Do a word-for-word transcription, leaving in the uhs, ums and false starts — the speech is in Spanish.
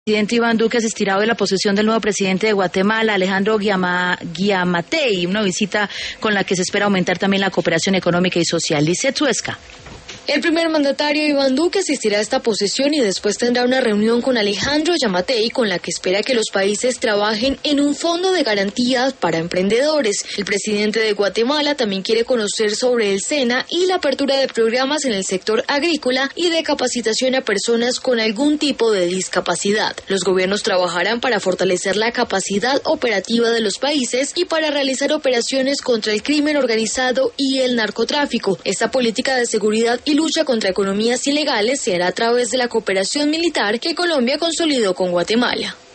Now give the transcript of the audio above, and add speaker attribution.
Speaker 1: El presidente Iván Duque asistirá hoy a la posesión del nuevo presidente de Guatemala, Alejandro Giama, Giammattei, una visita con la que se espera aumentar también la cooperación económica y social. Lizeth Suesca.
Speaker 2: El primer mandatario Iván Duque asistirá a esta posesión y después tendrá una reunión con Alejandro Giammattei, con la que espera que los países trabajen en un fondo de garantías para emprendedores. El presidente de Guatemala también quiere conocer sobre el SENA y la apertura de programas en el sector agrícola y de capacitación a personas con algún tipo de discapacidad. Los gobiernos trabajarán para fortalecer la capacidad operativa de los países y para realizar operaciones contra el crimen organizado y el narcotráfico. Esta política de seguridad y lucha contra economías ilegales se hará a través de la cooperación militar que Colombia consolidó con Guatemala.